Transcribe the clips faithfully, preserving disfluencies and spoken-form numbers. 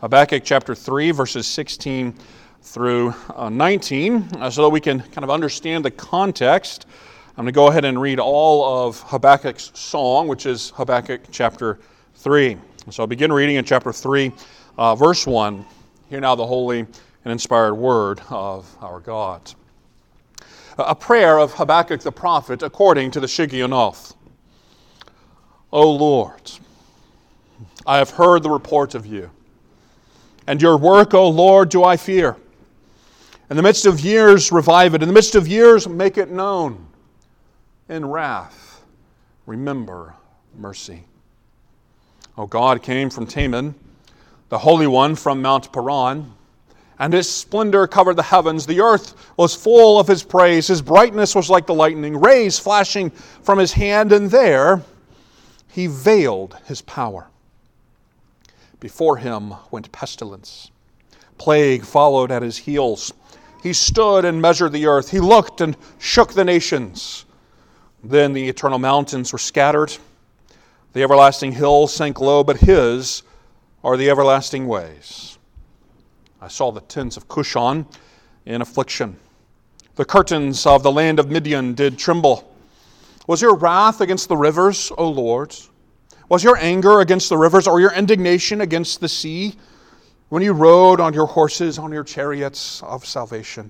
Habakkuk chapter three, verses sixteen through uh, nineteen, uh, so that we can kind of understand the context. I'm going to go ahead and read all of Habakkuk's song, which is Habakkuk chapter three. So I'll begin reading in chapter three, uh, verse one. Hear now the holy and inspired word of our God. A prayer of Habakkuk the prophet according to the Shigionoth. O Lord, I have heard the report of you, and your work, O Lord, do I fear. In the midst of years, revive it. In the midst of years, make it known. In wrath, remember mercy. O God came from Teman, the Holy One from Mount Paran, and his splendor covered the heavens. The earth was full of his praise. His brightness was like the lightning, rays flashing from his hand, and there he veiled his power. Before him went pestilence. Plague followed at his heels. He stood and measured the earth. He looked and shook the nations. Then the eternal mountains were scattered. The everlasting hills sank low, but his are the everlasting ways. I saw the tents of Cushan in affliction. The curtains of the land of Midian did tremble. Was your wrath against the rivers, O Lord? Was your anger against the rivers, or your indignation against the sea, when you rode on your horses, on your chariots of salvation?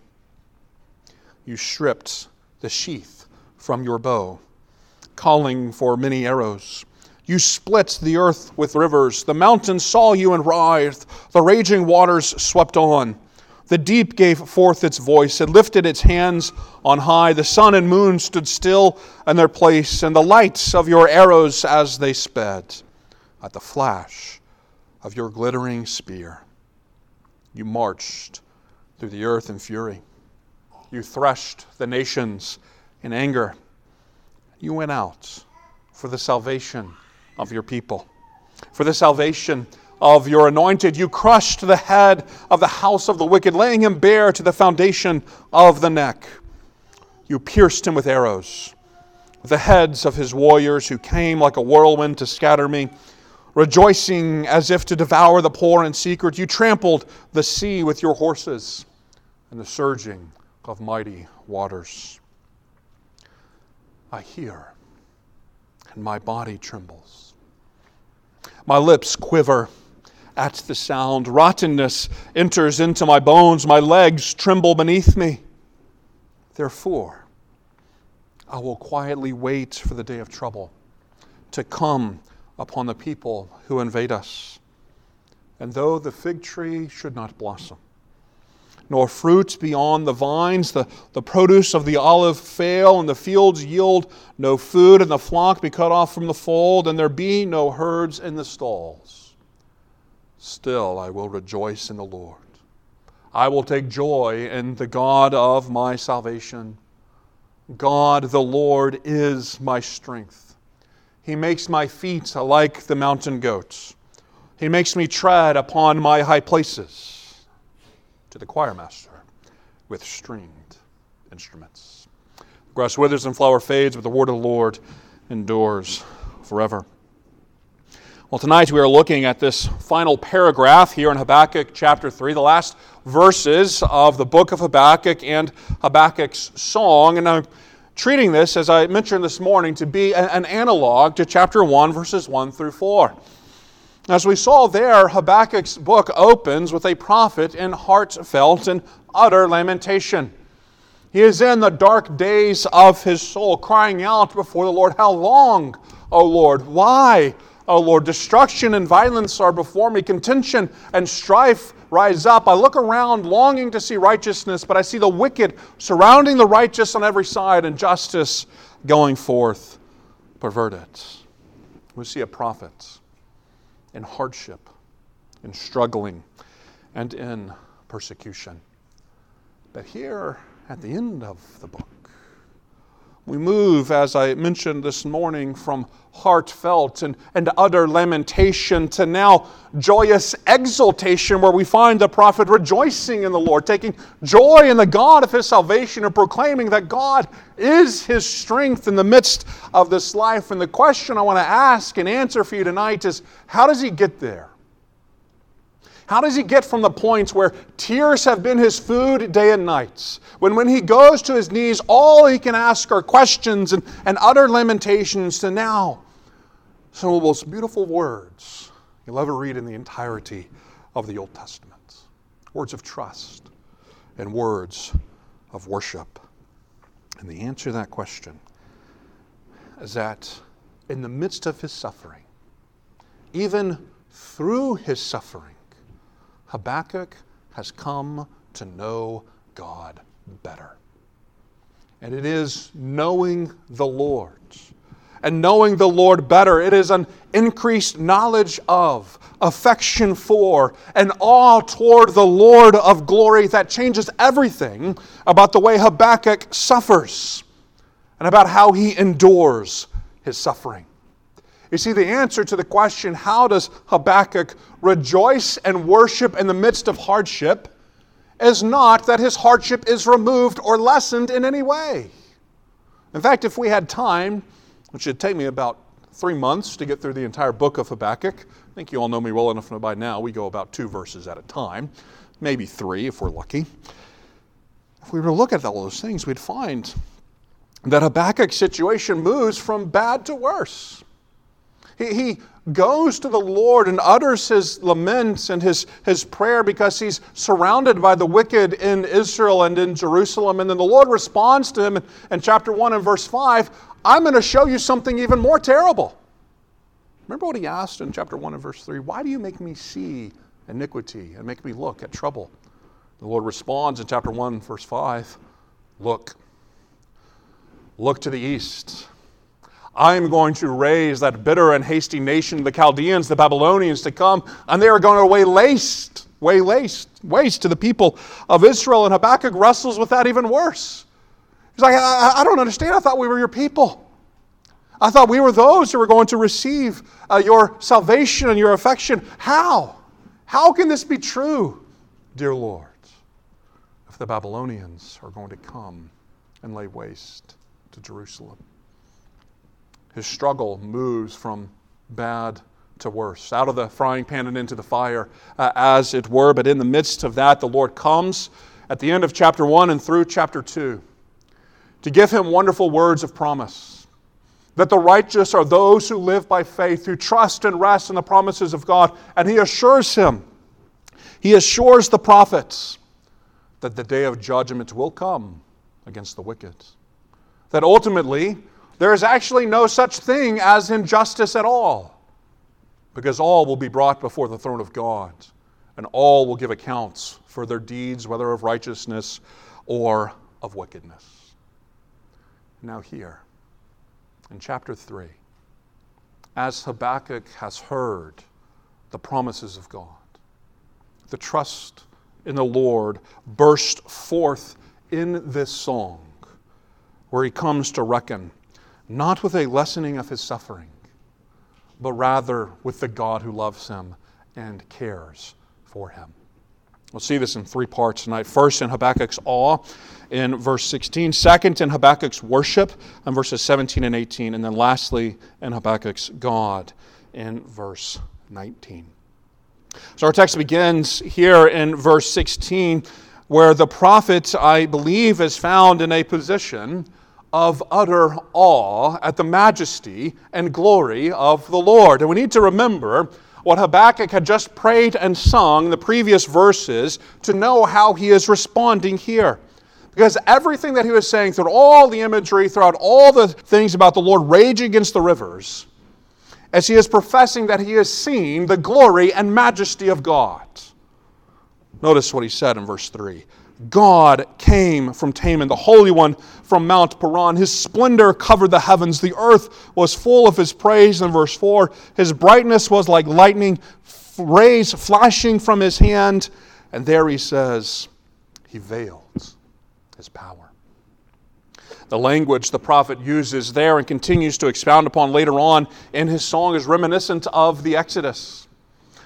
You stripped the sheath from your bow, calling for many arrows. You split the earth with rivers. The mountains saw you and writhed. The raging waters swept on. The deep gave forth its voice. It lifted its hands on high. The sun and moon stood still in their place, and the lights of your arrows as they sped at the flash of your glittering spear. You marched through the earth in fury. You threshed the nations in anger. You went out for the salvation of your people, for the salvation of your anointed. You crushed the head of the house of the wicked, laying him bare to the foundation of the neck. You pierced him with arrows, with the heads of his warriors who came like a whirlwind to scatter me, rejoicing as if to devour the poor in secret. You trampled the sea with your horses and the surging of mighty waters. I hear, and my body trembles. My lips quiver at the sound. Rottenness enters into my bones. My legs tremble beneath me. Therefore, I will quietly wait for the day of trouble to come upon the people who invade us. And though the fig tree should not blossom, nor fruit be on the vines, the, the produce of the olive fail, and the fields yield no food, and the flock be cut off from the fold, and there be no herds in the stalls, still I will rejoice in the Lord. I will take joy in the God of my salvation. God the Lord is my strength. He makes my feet like the mountain goats. He makes me tread upon my high places. To the choir master with stringed instruments. The grass withers and flower fades, but the word of the Lord endures forever. Well, tonight we are looking at this final paragraph here in Habakkuk chapter three, the last verses of the book of Habakkuk and Habakkuk's song. And I'm treating this, as I mentioned this morning, to be an analog to chapter one, verses one through four. As we saw there, Habakkuk's book opens with a prophet in heartfelt and utter lamentation. He is in the dark days of his soul, crying out before the Lord, "How long, O Lord? Why, O Lord? Destruction and violence are before me. Contention and strife rise up. I look around longing to see righteousness, but I see the wicked surrounding the righteous on every side, and justice going forth perverted." We see a prophet in hardship, in struggling, and in persecution. But here, at the end of the book, we move, as I mentioned this morning, from heartfelt and, and utter lamentation to now joyous exultation, where we find the prophet rejoicing in the Lord, taking joy in the God of his salvation, and proclaiming that God is his strength in the midst of this life. And the question I want to ask and answer for you tonight is, how does he get there? How does he get from the points where tears have been his food day and night, when when he goes to his knees, all he can ask are questions and, and utter lamentations, to now some of the most beautiful words you'll ever read in the entirety of the Old Testament. Words of trust and words of worship. And the answer to that question is that in the midst of his suffering, even through his suffering, Habakkuk has come to know God better. And it is knowing the Lord. And knowing the Lord better, it is an increased knowledge of, affection for, and awe toward the Lord of glory that changes everything about the way Habakkuk suffers and about how he endures his suffering. You see, the answer to the question, how does Habakkuk rejoice and worship in the midst of hardship, is not that his hardship is removed or lessened in any way. In fact, if we had time, which would take me about three months to get through the entire book of Habakkuk. I think you all know me well enough to know by now we go about two verses at a time, maybe three if we're lucky. If we were to look at all those things, we'd find that Habakkuk's situation moves from bad to worse. He, he goes to the Lord and utters his laments and his, his prayer because he's surrounded by the wicked in Israel and in Jerusalem. And then the Lord responds to him in, in chapter one and verse five, I'm going to show you something even more terrible. Remember what he asked in chapter one and verse three? Why do you make me see iniquity and make me look at trouble? The Lord responds in chapter one, verse five, look. Look to the east. I am going to raise that bitter and hasty nation, the Chaldeans, the Babylonians, to come, and they are going to lay waste, lay waste, waste to the people of Israel. And Habakkuk wrestles with that even worse. He's like, I, I don't understand. I thought we were your people. I thought we were those who were going to receive uh, your salvation and your affection. How? How can this be true, dear Lord, if the Babylonians are going to come and lay waste to Jerusalem? His struggle moves from bad to worse, out of the frying pan and into the fire, uh, as it were. But in the midst of that, the Lord comes at the end of chapter one and through chapter two to give him wonderful words of promise. That the righteous are those who live by faith, who trust and rest in the promises of God. And he assures him, he assures the prophets that the day of judgment will come against the wicked. That ultimately, there is actually no such thing as injustice at all, because all will be brought before the throne of God, and all will give accounts for their deeds, whether of righteousness or of wickedness. Now here, in chapter three, as Habakkuk has heard the promises of God, the trust in the Lord burst forth in this song, where he comes to reckon not with a lessening of his suffering, but rather with the God who loves him and cares for him. We'll see this in three parts tonight. First, in Habakkuk's awe in verse sixteen. Second, in Habakkuk's worship in verses seventeen and eighteen. And then lastly, in Habakkuk's God in verse nineteen. So our text begins here in verse sixteen, where the prophet, I believe, is found in a position of utter awe at the majesty and glory of the Lord. And we need to remember what Habakkuk had just prayed and sung in the previous verses to know how he is responding here. Because everything that he was saying throughout all the imagery, throughout all the things about the Lord raging against the rivers, as he is professing that he has seen the glory and majesty of God. Notice what he said in verse three. God came from Teman, the Holy One from Mount Paran. His splendor covered the heavens. The earth was full of his praise. In verse four, his brightness was like lightning, rays flashing from his hand. And there he says, he veiled his power. The language the prophet uses there and continues to expound upon later on in his song is reminiscent of the Exodus.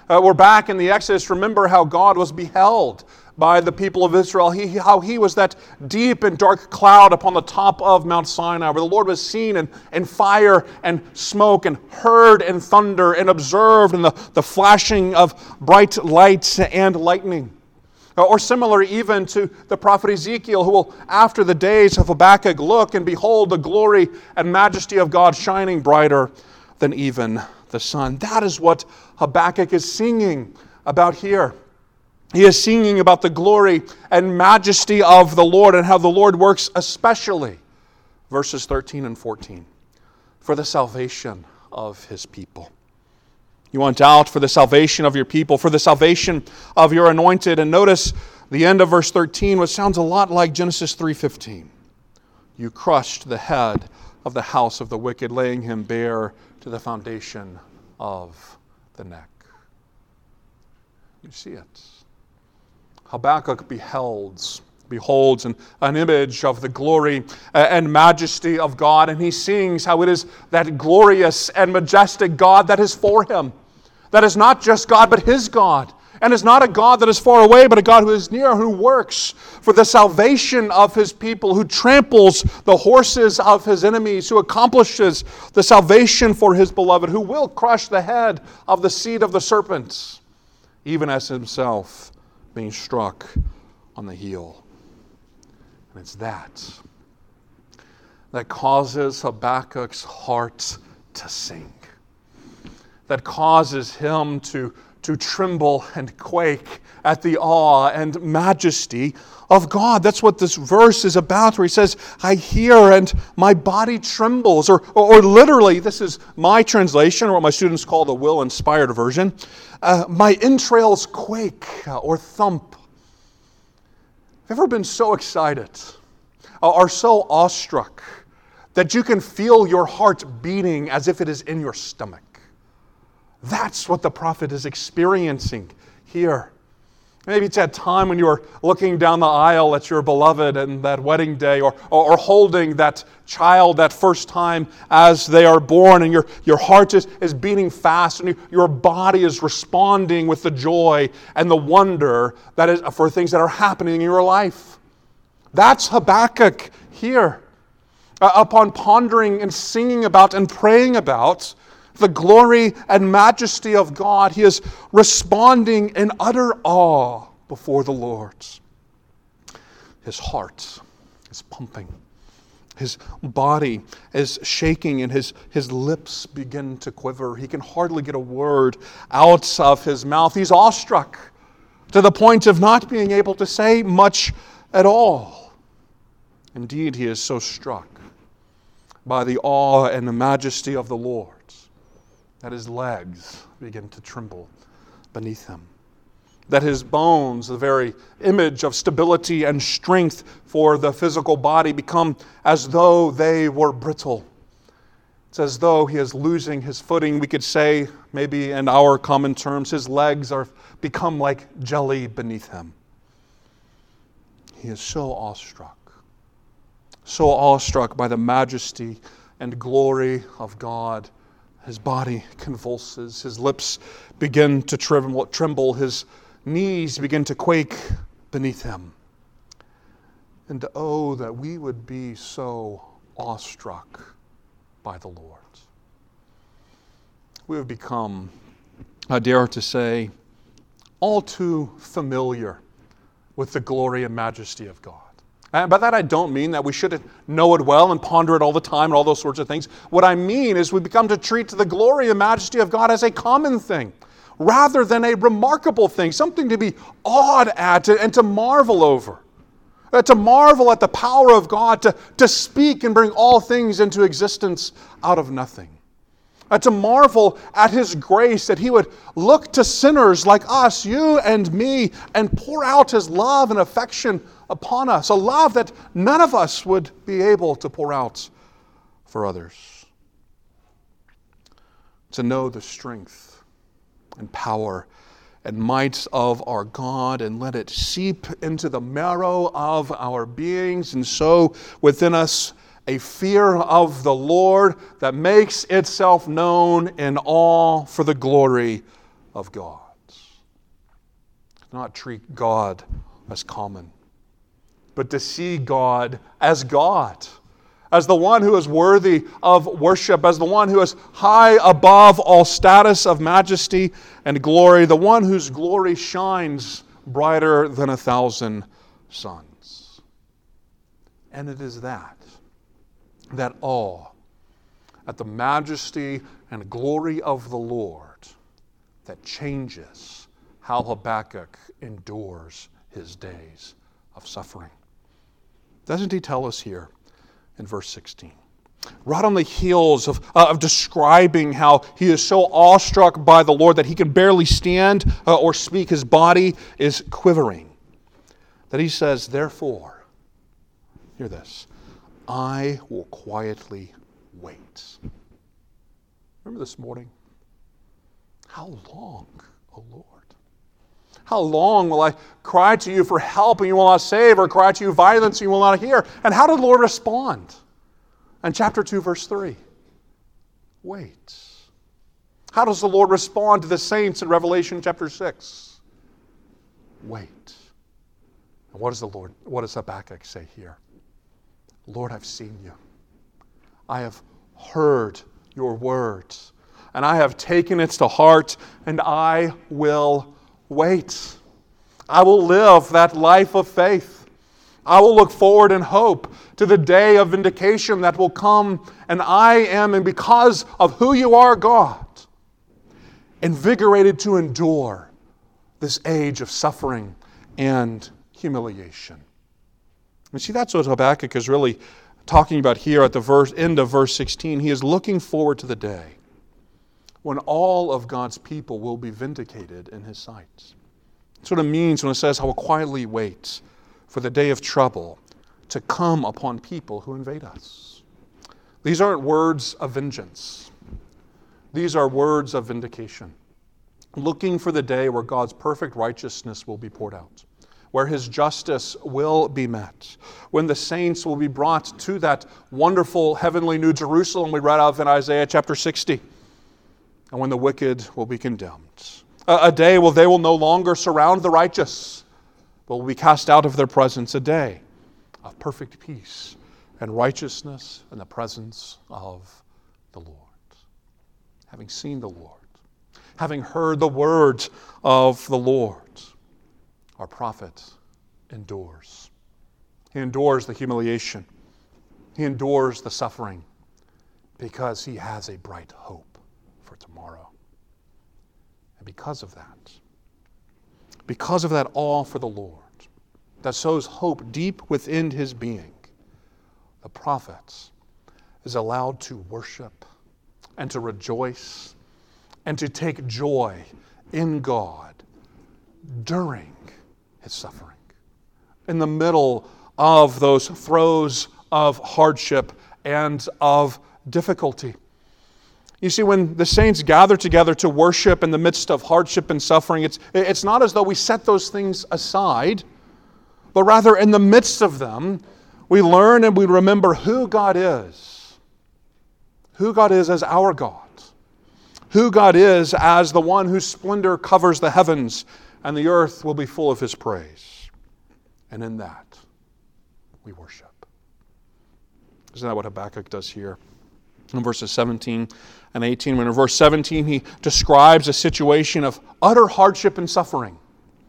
Uh, we're back in the Exodus. Remember how God was beheld by the people of Israel. He, how he was that deep and dark cloud upon the top of Mount Sinai, where the Lord was seen in, in fire and smoke, and heard in thunder, and observed in the, the flashing of bright lights and lightning. Or similar even to the prophet Ezekiel, who will, after the days of Habakkuk, look and behold the glory and majesty of God shining brighter than even the sun. That is what Habakkuk is singing about here. He is singing about the glory and majesty of the Lord and how the Lord works especially, verses thirteen and fourteen, for the salvation of His people. You want out for the salvation of your people, for the salvation of your anointed. And notice the end of verse thirteen, which sounds a lot like Genesis three fifteen. You crushed the head of the house of the wicked, laying him bare to the foundation of the neck. You see it. Habakkuk beholds, beholds an, an image of the glory and majesty of God, and he sings how it is that glorious and majestic God that is for him. That is not just God, but His God. And is not a God that is far away, but a God who is near, who works for the salvation of His people, who tramples the horses of His enemies, who accomplishes the salvation for His beloved, who will crush the head of the seed of the serpent, even as Himself being struck on the heel. And it's that that causes Habakkuk's heart to sing, that causes him to, to tremble and quake at the awe and majesty of God. That's what this verse is about, where he says, I hear and my body trembles. Or, or, or literally, this is my translation, or what my students call the Will-inspired version, uh, my entrails quake uh, or thump. Have you ever been so excited uh, or so awestruck that you can feel your heart beating as if it is in your stomach? That's what the prophet is experiencing here. Maybe it's that time when you are looking down the aisle at your beloved and that wedding day, or, or, or holding that child that first time as they are born, and your, your heart is, is beating fast, and you, your body is responding with the joy and the wonder that is for things that are happening in your life. That's Habakkuk here. Uh, upon pondering and singing about and praying about the glory and majesty of God, he is responding in utter awe before the Lord. His heart is pumping. His body is shaking, and his, his lips begin to quiver. He can hardly get a word out of his mouth. He's awestruck to the point of not being able to say much at all. Indeed, he is so struck by the awe and the majesty of the Lord that his legs begin to tremble beneath him. That his bones, the very image of stability and strength for the physical body, become as though they were brittle. It's as though he is losing his footing. We could say, maybe in our common terms, his legs are become like jelly beneath him. He is so awestruck. So awestruck by the majesty and glory of God. His body convulses, his lips begin to tremble, tremble, his knees begin to quake beneath him. And oh, that we would be so awestruck by the Lord. We have become, I dare to say, all too familiar with the glory and majesty of God. And by that I don't mean that we should know it well and ponder it all the time and all those sorts of things. What I mean is we become to treat the glory and majesty of God as a common thing, rather than a remarkable thing, something to be awed at and to marvel over. Uh, to marvel at the power of God to, to speak and bring all things into existence out of nothing. Uh, to marvel at His grace, that He would look to sinners like us, you and me, and pour out His love and affection upon us. A love that none of us would be able to pour out for others. To know the strength and power and might of our God, and let it seep into the marrow of our beings, and so within us a fear of the Lord that makes itself known in awe for the glory of God. not treat God as common, but to see God as God, as the one who is worthy of worship, as the one who is high above all status of majesty and glory, the one whose glory shines brighter than a thousand suns. And it is that, that awe at the majesty and glory of the Lord that changes how Habakkuk endures his days of suffering. Doesn't he tell us here in verse sixteen? Right on the heels of, uh, of describing how he is so awestruck by the Lord that he can barely stand uh, or speak, his body is quivering, that he says, therefore, hear this, I will quietly wait. Remember this morning? How long, O Lord? How long will I cry to you for help and you will not save, or cry to you violence and you will not hear? And how did the Lord respond? In chapter two, verse three. Wait. How does the Lord respond to the saints in Revelation chapter six? Wait. And what does the Lord, what does Habakkuk say here? Lord, I've seen you. I have heard your words, and I have taken it to heart, and I will wait. I will live that life of faith. I will look forward in hope to the day of vindication that will come, and I am, and because of who you are, God, invigorated to endure this age of suffering and humiliation. And see, that's what Habakkuk is really talking about here at the verse, end of verse sixteen. He is looking forward to the day when all of God's people will be vindicated in his sight. That's what it means when it says, I will quietly wait for the day of trouble to come upon people who invade us. These aren't words of vengeance. These are words of vindication. Looking for the day where God's perfect righteousness will be poured out, where his justice will be met, when the saints will be brought to that wonderful heavenly New Jerusalem we read of in Isaiah chapter sixty, and when the wicked will be condemned. A, a day where they will no longer surround the righteous, but will be cast out of their presence, a day of perfect peace and righteousness in the presence of the Lord. Having seen the Lord, having heard the words of the Lord, our prophet endures. He endures the humiliation. He endures the suffering because he has a bright hope for tomorrow. And because of that, because of that awe for the Lord that sows hope deep within his being, the prophet is allowed to worship and to rejoice and to take joy in God during his suffering, in the middle of those throes of hardship and of difficulty. You see, when the saints gather together to worship in the midst of hardship and suffering, it's, it's not as though we set those things aside, but rather in the midst of them, we learn and we remember who God is. Who God is as our God. Who God is as the one whose splendor covers the heavens, and the earth will be full of his praise. And in that, we worship. Isn't that what Habakkuk does here? In verses seventeen and eighteen, when in verse seventeen he describes a situation of utter hardship and suffering.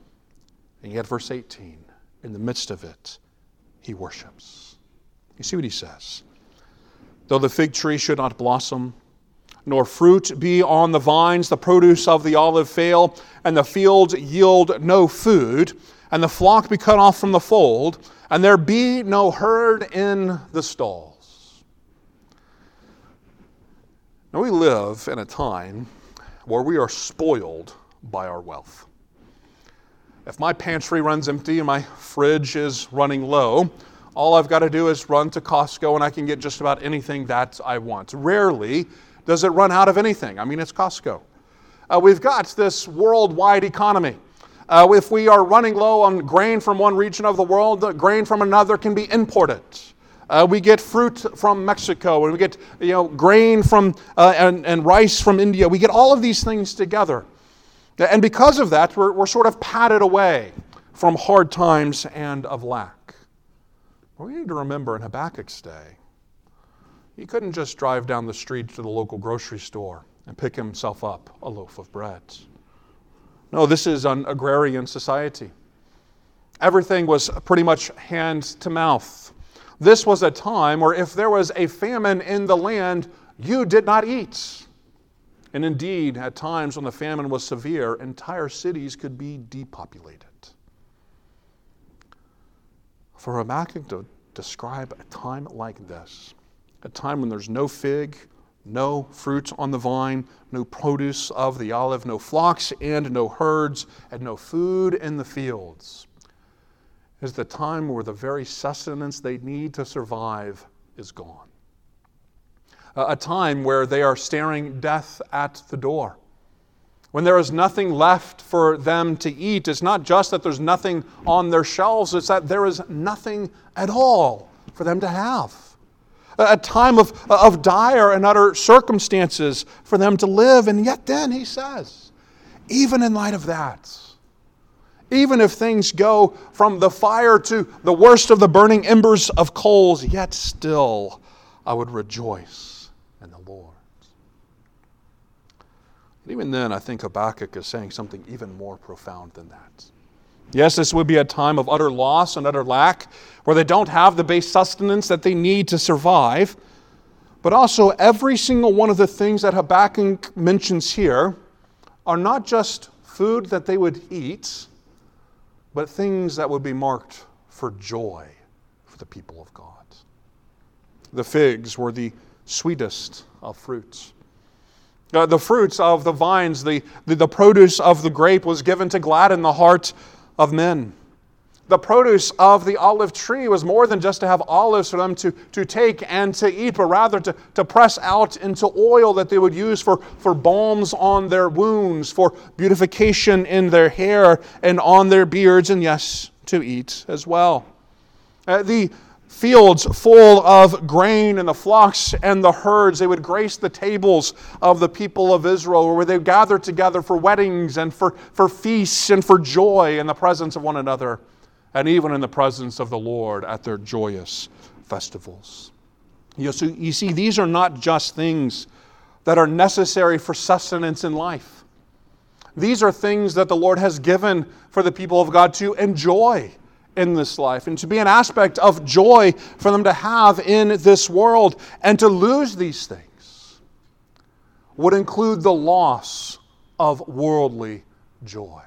And yet verse eighteen, in the midst of it, he worships. You see what he says? Though the fig tree should not blossom, nor fruit be on the vines, the produce of the olive fail, and the fields yield no food, and the flock be cut off from the fold, and there be no herd in the stalls. Now we live in a time where we are spoiled by our wealth. If my pantry runs empty and my fridge is running low, all I've got to do is run to Costco and I can get just about anything that I want. Rarely does it run out of anything. I mean, it's Costco. Uh, we've got this worldwide economy. Uh, if we are running low on grain from one region of the world, the grain from another can be imported. Uh, we get fruit from Mexico, and we get you know grain from uh, and, and rice from India. We get all of these things together. And because of that, we're, we're sort of patted away from hard times and of lack. But we need to remember in Habakkuk's day, he couldn't just drive down the street to the local grocery store and pick himself up a loaf of bread. No, this is an agrarian society. Everything was pretty much hand to mouth. This was a time where if there was a famine in the land, you did not eat. And indeed, at times when the famine was severe, entire cities could be depopulated. For Habakkuk to describe a time like this, a time when there's no fig, no fruit on the vine, no produce of the olive, no flocks and no herds, and no food in the fields, is the time where the very sustenance they need to survive is gone. A time where they are staring death at the door. When there is nothing left for them to eat, it's not just that there's nothing on their shelves, it's that there is nothing at all for them to have. A time of, of dire and utter circumstances for them to live. And yet then, he says, even in light of that, even if things go from the fire to the worst of the burning embers of coals, yet still I would rejoice in the Lord. But even then, I think Habakkuk is saying something even more profound than that. Yes, this would be a time of utter loss and utter lack, where they don't have the base sustenance that they need to survive. But also, every single one of the things that Habakkuk mentions here are not just food that they would eat, but things that would be marked for joy for the people of God. The figs were the sweetest of fruits. Uh, the fruits of the vines, the, the, the produce of the grape was given to gladden the heart of men. The produce of the olive tree was more than just to have olives for them to, to take and to eat, but rather to, to press out into oil that they would use for, for balms on their wounds, for beautification in their hair and on their beards, and yes, to eat as well. Uh, the fields full of grain and the flocks and the herds, they would grace the tables of the people of Israel, where they gathered together for weddings and for, for feasts and for joy in the presence of one another, and even in the presence of the Lord at their joyous festivals. You know, so you see, these are not just things that are necessary for sustenance in life. These are things that the Lord has given for the people of God to enjoy in this life, and to be an aspect of joy for them to have in this world. And to lose these things would include the loss of worldly joy.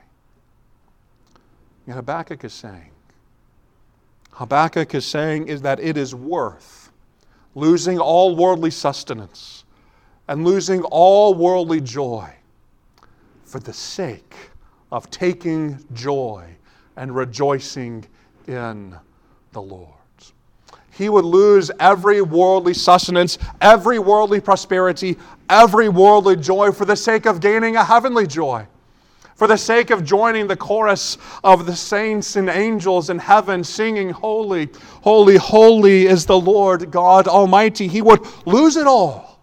And Habakkuk is saying, Habakkuk is saying is that it is worth losing all worldly sustenance and losing all worldly joy for the sake of taking joy and rejoicing in the Lord. He would lose every worldly sustenance, every worldly prosperity, every worldly joy for the sake of gaining a heavenly joy. For the sake of joining the chorus of the saints and angels in heaven singing, "Holy, holy, holy is the Lord God Almighty." He would lose it all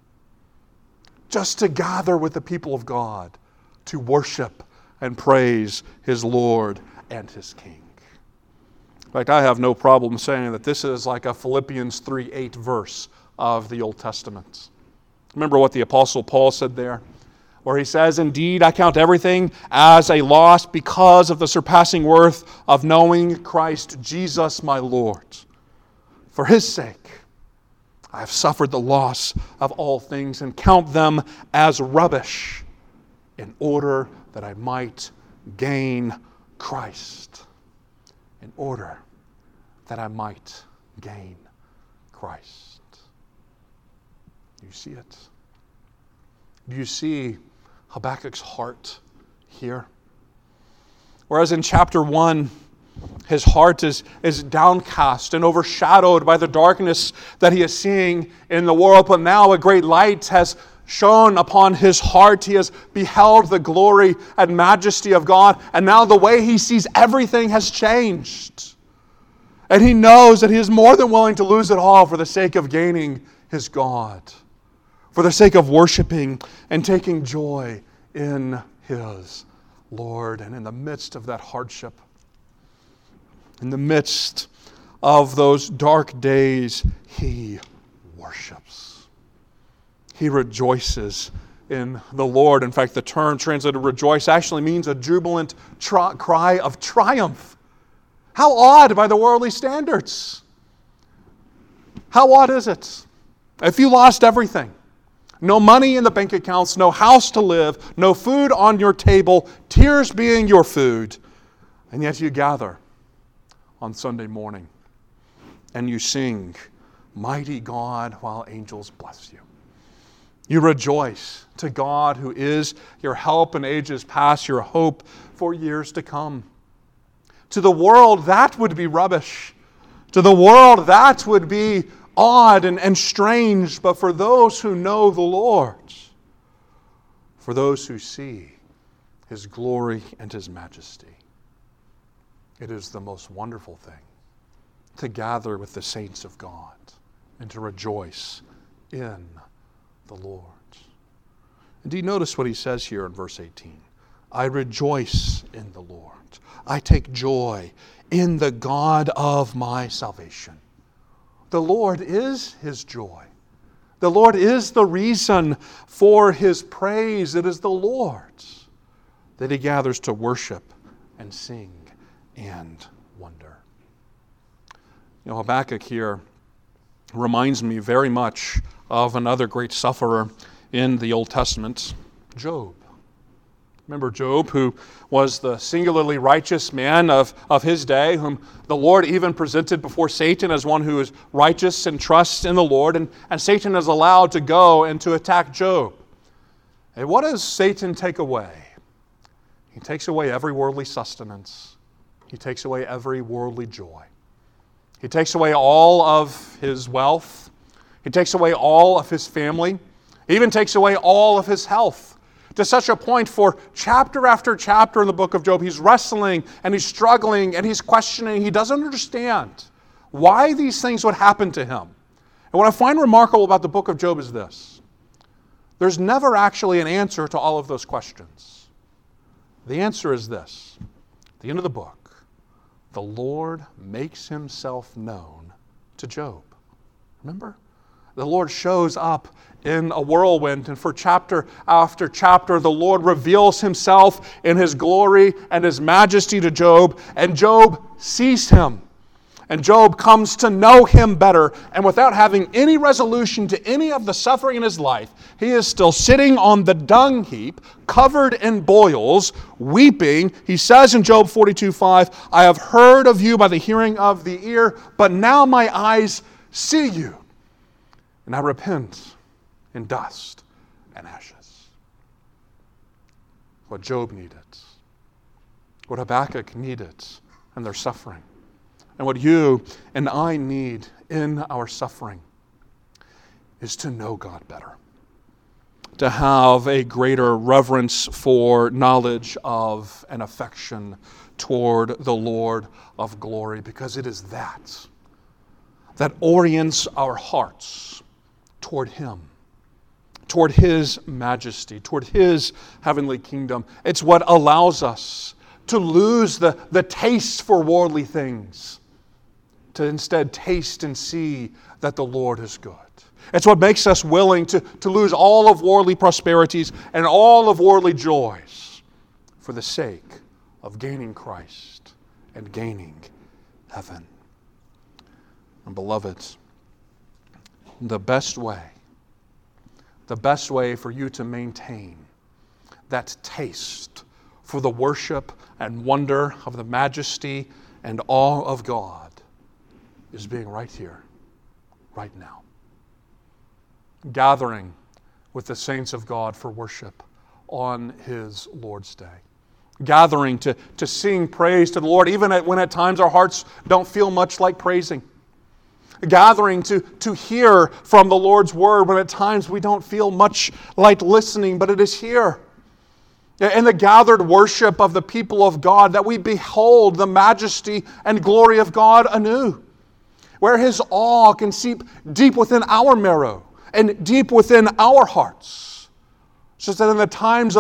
just to gather with the people of God to worship and praise His Lord and His King. In fact, I have no problem saying that this is like a Philippians three eight verse of the Old Testament. Remember what the Apostle Paul said there, where he says, "Indeed, I count everything as a loss because of the surpassing worth of knowing Christ Jesus my Lord. For His sake, I have suffered the loss of all things and count them as rubbish in order that I might gain Christ." In order that I might gain Christ. Do you see it? Do you see Habakkuk's heart here? Whereas in chapter one, his heart is, is downcast and overshadowed by the darkness that he is seeing in the world, but now a great light has shone upon his heart. He has beheld the glory and majesty of God, and now the way he sees everything has changed. And he knows that he is more than willing to lose it all for the sake of gaining his God, for the sake of worshiping and taking joy in his Lord. And in the midst of that hardship, in the midst of those dark days, he worships. He rejoices in the Lord. In fact, the term translated rejoice actually means a jubilant tri- cry of triumph. How odd by the worldly standards. How odd is it? If you lost everything, no money in the bank accounts, no house to live, no food on your table, tears being your food, and yet you gather on Sunday morning and you sing, Mighty God, while angels bless you. You rejoice to God who is your help in ages past, your hope for years to come. To the world, that would be rubbish. To the world, that would be odd and, and strange. But for those who know the Lord, for those who see His glory and His majesty, it is the most wonderful thing to gather with the saints of God and to rejoice in the Lord. And do you notice what he says here in verse eighteen? I rejoice in the Lord. I take joy in the God of my salvation. The Lord is his joy. The Lord is the reason for his praise. It is the Lord's that he gathers to worship and sing and wonder. You know, Habakkuk here reminds me very much of another great sufferer in the Old Testament, Job. Remember Job, who was the singularly righteous man of, of his day, whom the Lord even presented before Satan as one who is righteous and trusts in the Lord, and, and Satan is allowed to go and to attack Job. And what does Satan take away? He takes away every worldly sustenance. He takes away every worldly joy. He takes away all of his wealth. He takes away all of his family. He even takes away all of his health. To such a point, for chapter after chapter in the book of Job, he's wrestling and he's struggling and he's questioning. He doesn't understand why these things would happen to him. And what I find remarkable about the book of Job is this. There's never actually an answer to all of those questions. The answer is this. At the end of the book, the Lord makes himself known to Job. Remember? The Lord shows up in a whirlwind, and for chapter after chapter, the Lord reveals himself in his glory and his majesty to Job, and Job sees him. And Job comes to know him better, and without having any resolution to any of the suffering in his life, he is still sitting on the dung heap, covered in boils, weeping. He says in Job forty-two five, I have heard of you by the hearing of the ear, but now my eyes see you. And I repent in dust and ashes. What Job needed, what Habakkuk needed in their suffering, and what you and I need in our suffering is to know God better, to have a greater reverence for knowledge of and affection toward the Lord of glory, because it is that that orients our hearts toward Him, toward His majesty, toward His heavenly kingdom. It's what allows us to lose the, the taste for worldly things, to instead taste and see that the Lord is good. It's what makes us willing to, to lose all of worldly prosperities and all of worldly joys for the sake of gaining Christ and gaining heaven. And beloved, the best way, the best way for you to maintain that taste for the worship and wonder of the majesty and awe of God is being right here, right now. Gathering with the saints of God for worship on His Lord's Day. Gathering to, to sing praise to the Lord, even at, when at times our hearts don't feel much like praising. Gathering to, to hear from the Lord's Word when at times we don't feel much like listening, but it is here. In the gathered worship of the people of God that we behold the majesty and glory of God anew. Where His awe can seep deep within our marrow and deep within our hearts. So that in the times of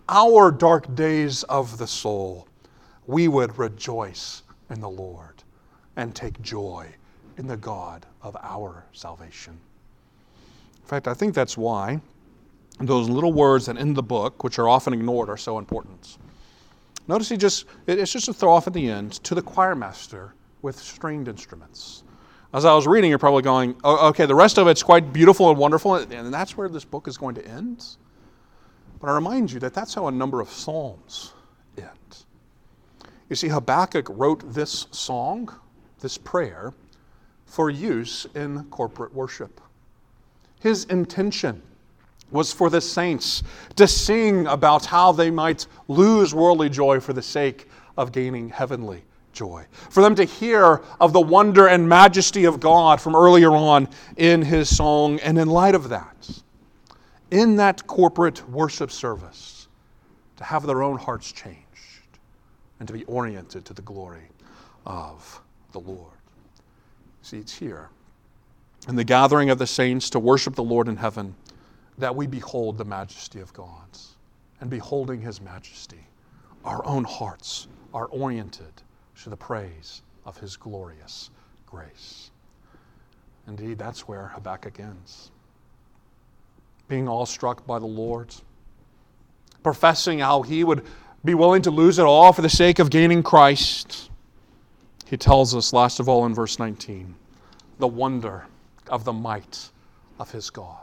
our dark days of the soul, we would rejoice in the Lord and take joy in the God of our salvation. In fact, I think that's why those little words that in the book, which are often ignored, are so important. Notice he just, it's just a throw off at the end, to the choir master with stringed instruments. As I was reading, you're probably going, oh, okay, the rest of it's quite beautiful and wonderful, and that's where this book is going to end. But I remind you that that's how a number of psalms end. You see, Habakkuk wrote this song, this prayer, for use in corporate worship. His intention was for the saints to sing about how they might lose worldly joy for the sake of gaining heavenly joy. For them to hear of the wonder and majesty of God from earlier on in his song. And in light of that, in that corporate worship service, to have their own hearts changed and to be oriented to the glory of the Lord. See, it's here, in the gathering of the saints to worship the Lord in heaven, that we behold the majesty of God. And beholding his majesty, our own hearts are oriented to the praise of his glorious grace. Indeed, that's where Habakkuk ends. Being awestruck by the Lord, professing how he would be willing to lose it all for the sake of gaining Christ, he tells us, last of all in verse nineteen, the wonder of the might of his God.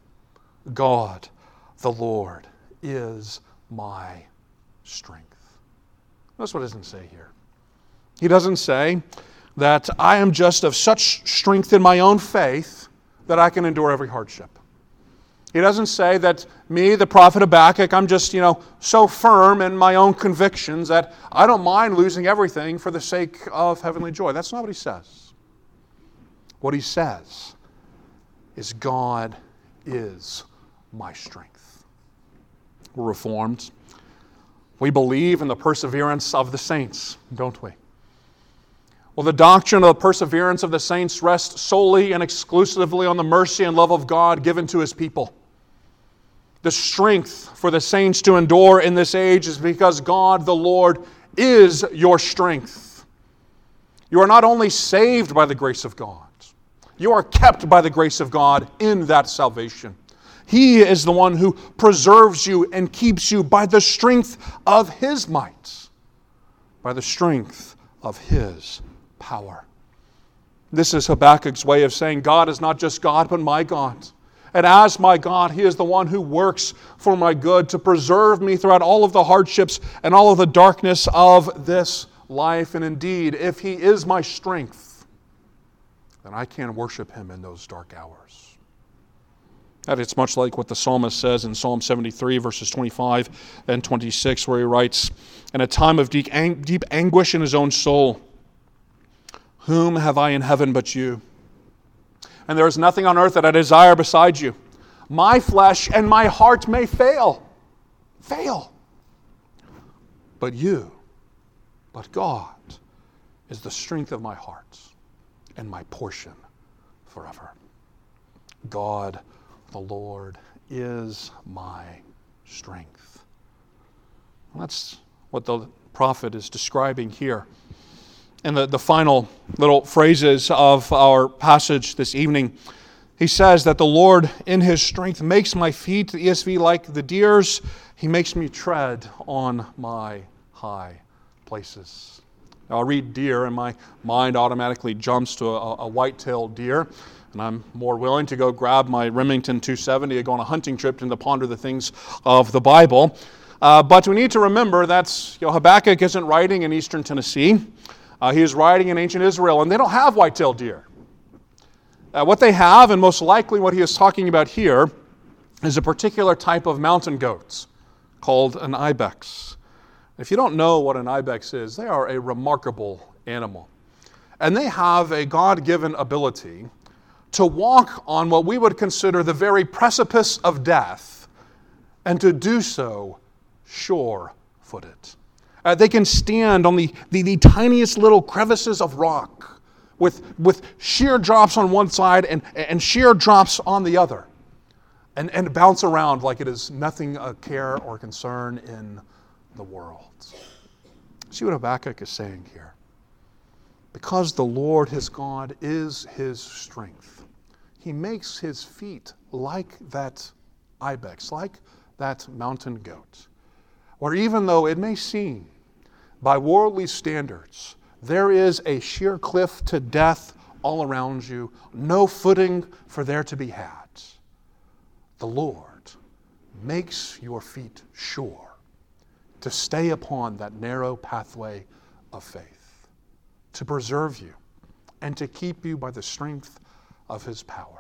God, the Lord, is my strength. That's what it doesn't say here. He doesn't say that I am just of such strength in my own faith that I can endure every hardship. He doesn't say that me, the prophet Habakkuk, I'm just, you know, so firm in my own convictions that I don't mind losing everything for the sake of heavenly joy. That's not what he says. What he says is God is my strength. We're Reformed. We believe in the perseverance of the saints, don't we? Well, the doctrine of the perseverance of the saints rests solely and exclusively on the mercy and love of God given to his people. The strength for the saints to endure in this age is because God, the Lord, is your strength. You are not only saved by the grace of God, you are kept by the grace of God in that salvation. He is the one who preserves you and keeps you by the strength of his might, by the strength of his power. This is Habakkuk's way of saying God is not just God, but my God. And as my God, he is the one who works for my good to preserve me throughout all of the hardships and all of the darkness of this life. And indeed, if he is my strength, then I can worship him in those dark hours. That it's much like what the psalmist says in Psalm seventy-three, verses twenty-five and twenty-six, where he writes, in a time of deep, ang- deep anguish in his own soul, whom have I in heaven but you? And there is nothing on earth that I desire beside you. My flesh and my heart may fail. Fail. But you, but God, is the strength of my heart and my portion forever. God, the Lord, is my strength. And that's what the prophet is describing here. And the, the final little phrases of our passage this evening, he says that the Lord in his strength makes my feet, the E S V, like the deer's. He makes me tread on my high places. Now, I read deer and my mind automatically jumps to a, a white-tailed deer. And I'm more willing to go grab my Remington two seventy and go on a hunting trip and to ponder the things of the Bible. Uh, but we need to remember that you know, Habakkuk isn't writing in eastern Tennessee. Uh, he is writing in ancient Israel, and they don't have white-tailed deer. Uh, what they have, and most likely what he is talking about here, is a particular type of mountain goats called an ibex. If you don't know what an ibex is, they are a remarkable animal. And they have a God-given ability to walk on what we would consider the very precipice of death, and to do so sure-footed. Uh, they can stand on the, the, the tiniest little crevices of rock with, with sheer drops on one side and, and sheer drops on the other. and, and bounce around like it is nothing a care or concern in the world. See what Habakkuk is saying here. Because the Lord his God is his strength, he makes his feet like that ibex, like that mountain goat, where even though it may seem by worldly standards there is a sheer cliff to death all around you, no footing for there to be had, the Lord makes your feet sure to stay upon that narrow pathway of faith, to preserve you and to keep you by the strength of his power.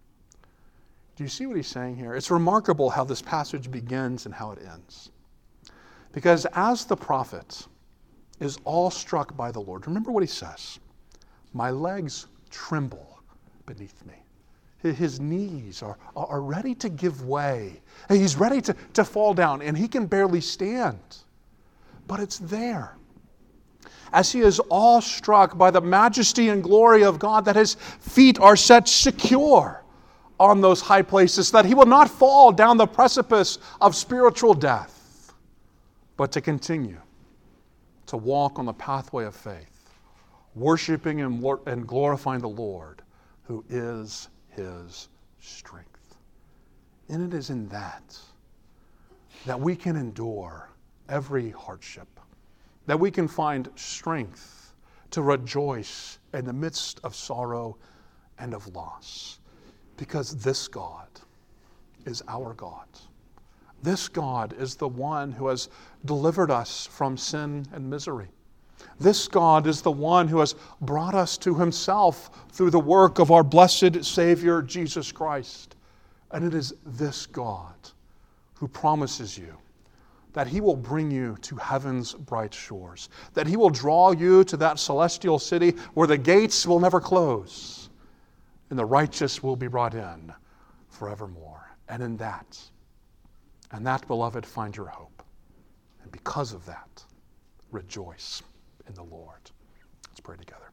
Do you see what he's saying here? It's remarkable how this passage begins and how it ends. Because as the prophet is awestruck by the Lord, remember what he says. My legs tremble beneath me. His knees are, are ready to give way. He's ready to, to fall down, and he can barely stand. But it's there. As he is awestruck by the majesty and glory of God, that his feet are set secure on those high places, that he will not fall down the precipice of spiritual death, but to continue to walk on the pathway of faith, worshiping and glorifying the Lord, who is his strength. And it is in that that we can endure every hardship, that we can find strength to rejoice in the midst of sorrow and of loss. Because this God is our God. This God is the one who has delivered us from sin and misery. This God is the one who has brought us to himself through the work of our blessed Savior, Jesus Christ. And it is this God who promises you that he will bring you to heaven's bright shores, that he will draw you to that celestial city where the gates will never close, and the righteous will be brought in forevermore. And in that, and that, beloved, find your hope. And because of that, rejoice in the Lord. Let's pray together.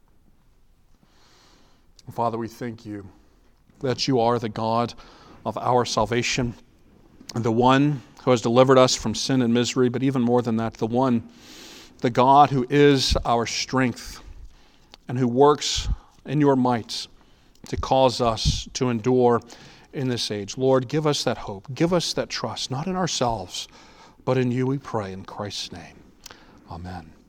Father, we thank you that you are the God of our salvation, the one who has delivered us from sin and misery, but even more than that, the one, the God who is our strength and who works in your might to cause us to endure in this age. Lord, give us that hope. Give us that trust, not in ourselves, but in you we pray in Christ's name. Amen.